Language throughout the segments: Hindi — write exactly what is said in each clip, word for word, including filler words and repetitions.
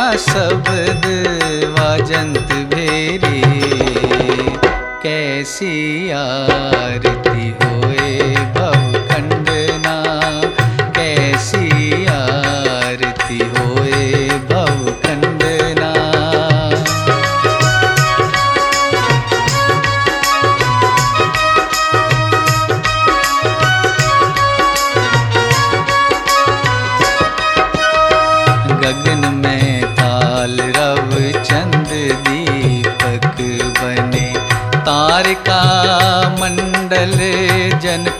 शब्द वाजंत भेरी, कैसी आरती होए भव खंडना, कैसी आरती होए भव खंडना। गगन में ताल रव चंद दीपक बने, तारका मंडल जनक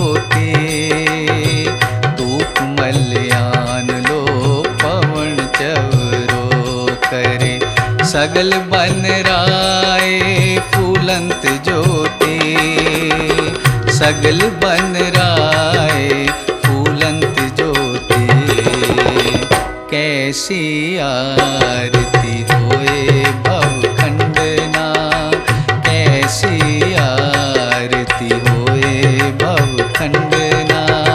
मोती। धूप मल्यान लो पवन चवरो करे, सगल बन राय फूलंत ज्योति, सगल बन राय फूलंत ज्योति। कैसी आरती होए भव खंडना, कैसी आरती होए भव खंडना।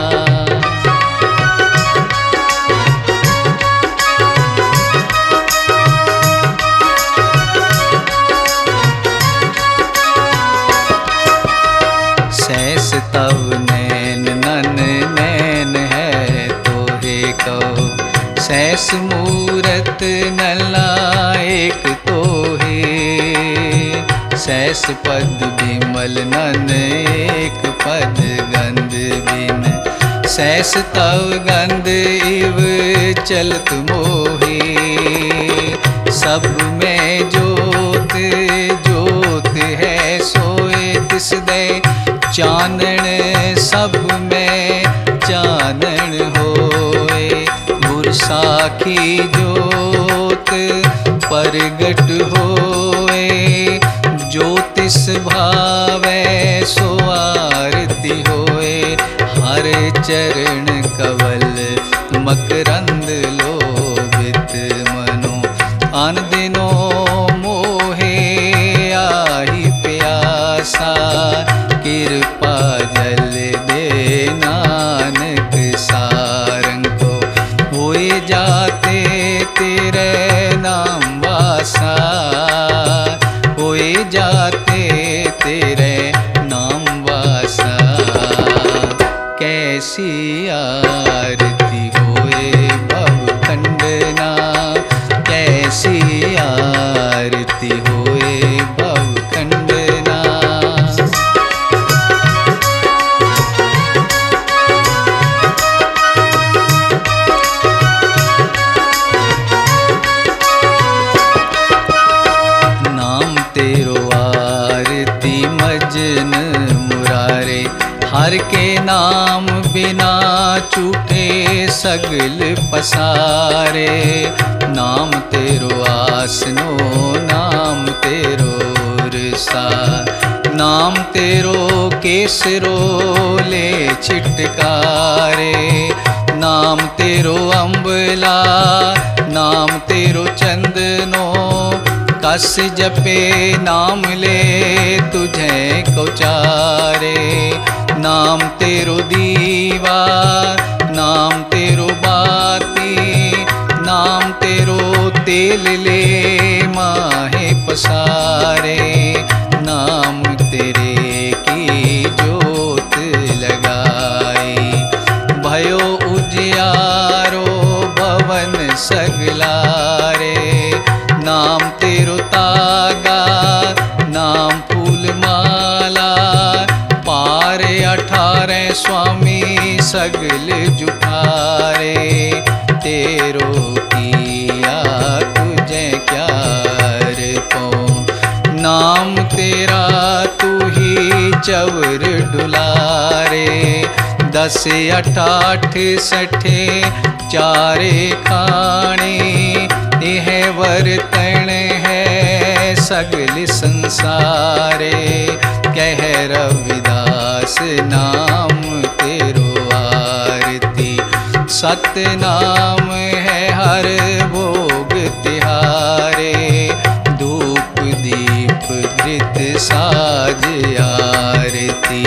सहस तव नैन नन नैन है तोहे कहो, सहस मूरत नलायक तोहे। सहस पद विमल नन एक पद गंध बिन, सहस तव गंध इव चलत मोहे। सब में जोत जोत है सोए तिस दे, चानन सब में चानन होए। साखी जोत परगट होए, ज्योतिष भावै सो आरती होए। हर चरण कवल मकरंद लोभित मनो, अन दिनो मोहे आही प्यासा। कृपा जल दे नानक सारंग को, होए जाते तेरे नाम वासा, होए जाते तेरे नाम वासा। कैसी आरती होए भव खंडना, कैसी आरती होए भव खंडना। मजन मुरारे, हर के नाम बिना छूटे सगल पसारे। नाम तेरो आसनो नाम तेरो रसा, नाम तेरो केसरो ले छिटकारे। नाम तेरो अम्बला नाम तेरो चंदनो, कस जपे नाम ले तुझे कोचारे। नाम तेरो दीवा नाम तेरो बाती, नाम तेरो तेल ले माहे पसारे। नाम तेरे की जोत लगाई, भयो उजियारो भवन सगलारे। नाम तेरो तागा नाम फूल माला, पारे अठारह स्वामी सगल जुठारे। तेरो किया तुझे क्या पो, नाम तेरा तू ही चवर डुलारे। दस अठाठ सठे चारे खाने, यह वर्तन है सगल संसारे। कह रविदास नाम तेरो आरती, सत नाम है हर भोग तिहारे। धूप दीप घृत साज आरती,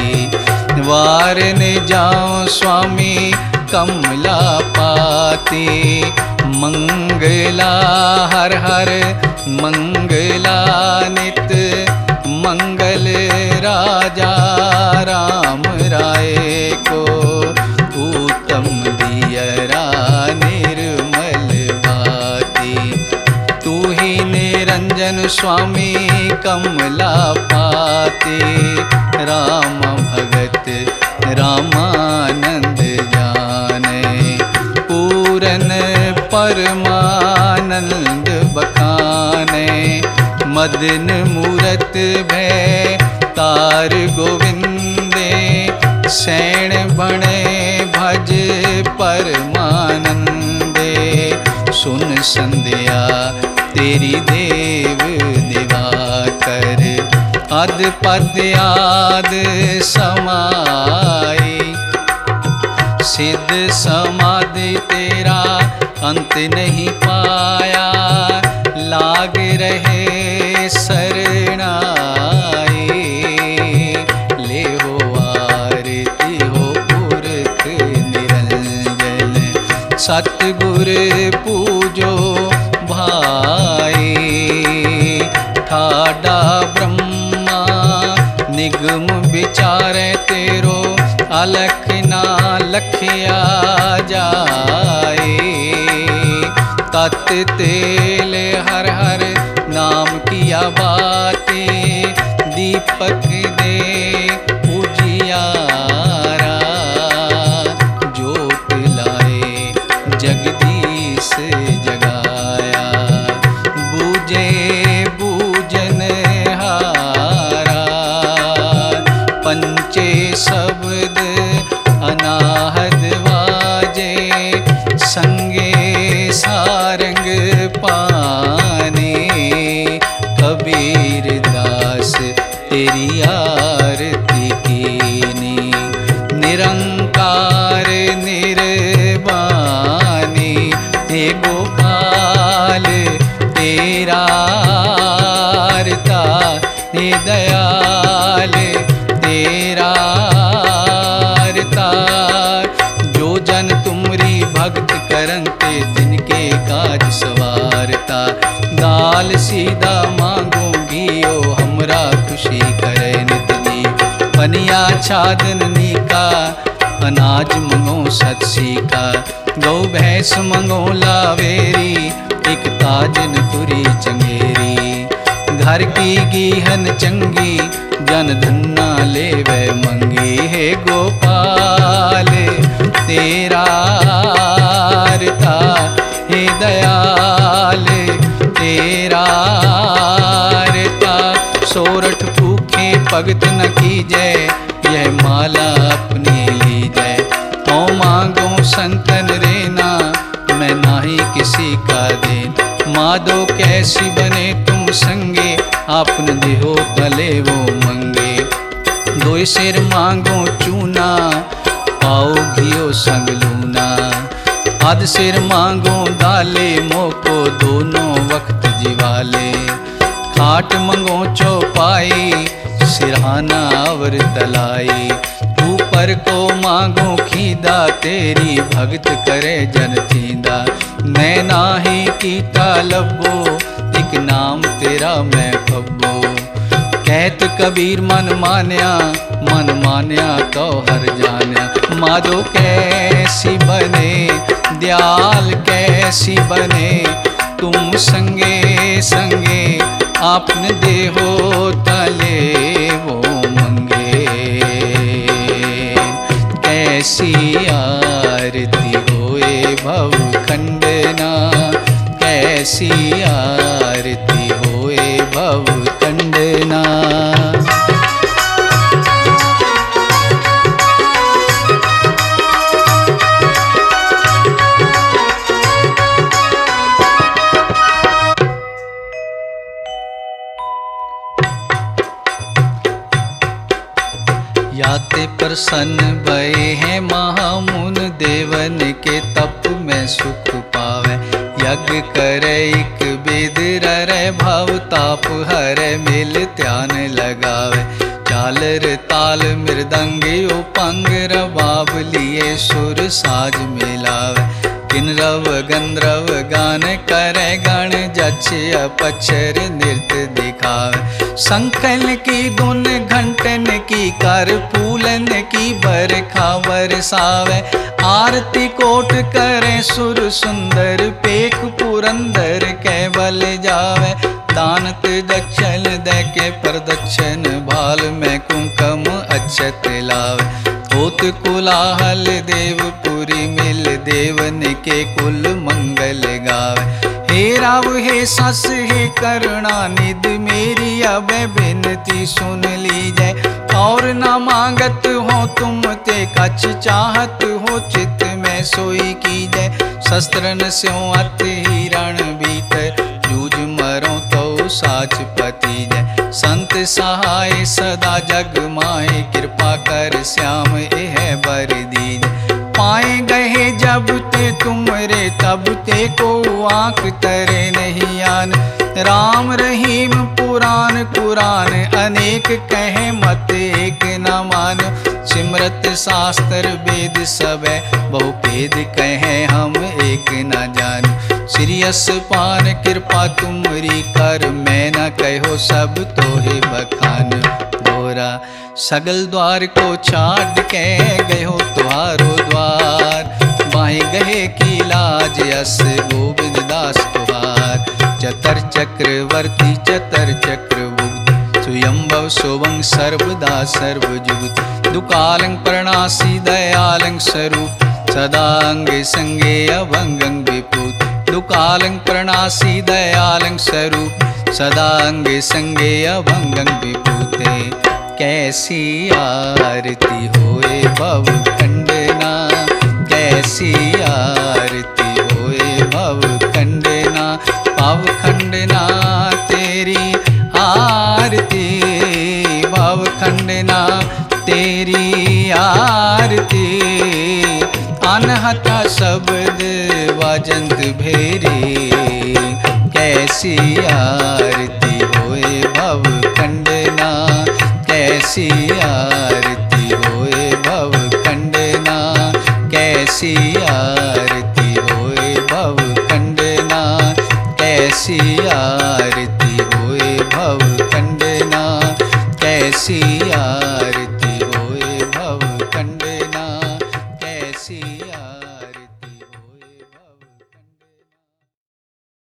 वारन जाऊं स्वामी कमला पाती। मंगला हर हर मंगला नित मंगल राजा राम राय को उत्तम दियरा निर्मल भाति। तू ही निरंजन स्वामी कमला पाते राम भगत रामानंद जाने पूरन परमानंद बखाने मदन मूरत भय तार गोविंदे सैण बणे भज परमानंदे। सुन संध्या तेरी देव दिवाकर अद पद आद समाई। सिद्ध समाधि तेरा अंत नहीं पाया लाग रहे शरणाई। ले हो आरती हो पुरख निरंजन सतगुर पूजो भाई। ठाडा ब्रह्मा निगम विचारे तेरो अलख ना लखिया जाए। तत तेल हर हर नाम किया बातें दीपक दे उजियारा। जोत लाए जगदीश जगाया बूझे बूझन हारा। पंचे शब्द अनाहद वाजे संगे सारंग पाने। कबीर दास तेरी आरती कीनी निरंकार निर्वाणी। हे गोपाल तेरा आरता हे दयाल तेरा जो जन तुमरी भक्त करंते जिनके काज सवारता। दाल सीधा मांगो घियो हमरा खुशी करे नित जी। पनिया छादन नीका अनाज मंगो सतसी का। गौ भैंस मंगो लावेरी एक ताजन तुरी चंगेरी। घर की गीहन चंगी जन धन्ना लेवे मंगी। हे गोपाल तेरा आरता हे दयाल तेरा आरता। सोरठ भूखे भगत न कीजै यह माला अपनी लीजै। ओ मांगो संतन रेना मैं नाही किसी का देन। माधो कैसी बने तुम संगे आपन देहो तले वो मंगे। दोय सिर मांगो चूना पाओ घियो संग लूना। आध सिर मांगो दाले मोको दोनों वक्त जिवाले। खाट मंगो चौपाई सिरहाना अवर तलाई। ऊपर को मांगो खीदा तेरी भगत करे जन थींदा। मैं नाही कीता लब्बो एक नाम तेरा मैं पब्बो। कहत कबीर मन मान्या मन मान्या तो हर जान्या। माधो कैसी बने दयाल कैसी बने तुम संगे संगे आपन देहो तले वो मंगे। कैसी आरती होए भव खंडना कैसी आरती होए भव खंडना। याते प्रसन्न भये हैं महामुन देवन के तप में सुख पावे। यज्ञ करे एक बेद रे भाव ताप हरे मिल ध्यान लगावे। चालर ताल मृदंग उपंग रबाब लिए सुर साज मिलावे। किन्नरव गंधर्व गान करे गण जछ अपक्षर नृत्य दिखावे। शंखन की धुन घंटन की कर फूलन की बरखा बरसावे। आरती कोट करे सुर सुंदर पेख पुरंदर कैवल जावे। दानत दक्षिण दे के प्रदक्षिण भाल में कुंकम अक्षत लावे। होत कुलाहल देवपुरी मिल देवन के कुल मंगल गावे। हे राव हे सस हे करुणा निध मेरी अब बिनती सुन लीजै। और न मांगत हो तुम ते कछ चाहत हो चित में सोई कीजै। शस्त्रन स्यों अत हिरण भीतर जूझ मरो तो साच पति जय। संत सहाय सदा जग माए कृपा कर श्याम एह बर दीजै। पाए गए जब ते तुमरे तब ते को आँख तरे नहीं आन। राम रहीम पुराण कुरान अनेक कहे मत एक न मान। सिमरत शास्त्र वेद सबे बहु भेद कहे हम एक न जान। श्रीयस पान कृपा तुमरी कर मैं न कहो सब तोहे बखान। दोरा सगल द्वार को छाड़ के गयो तुहारो द्वार। बाहे गहे की लाज यस गोविंद दास तुहार। चतर चक्रवर्ती चतर चक्रभुक्त सुयंभव शुभं सर्वदा सर्वजुगत। दुकालं प्रणासी दयालं स्वरूप सदांग संगे अभंगं विपुत। दुकालं प्रणासी दयालं स्वरूप सदांग संगे अभंगं विपुते। कैसी आरती होए भव खंडना कैसी आरती होए भव खंडना। भव खंडना तेरी आरती भव खंडना तेरी आरती। अनहता शब्द वाजंत भेरी कैसी आरती होए भव खंडना कैसी आरती होए भव खंडना कैसी आरती होए भव खंडना कैसी आरती।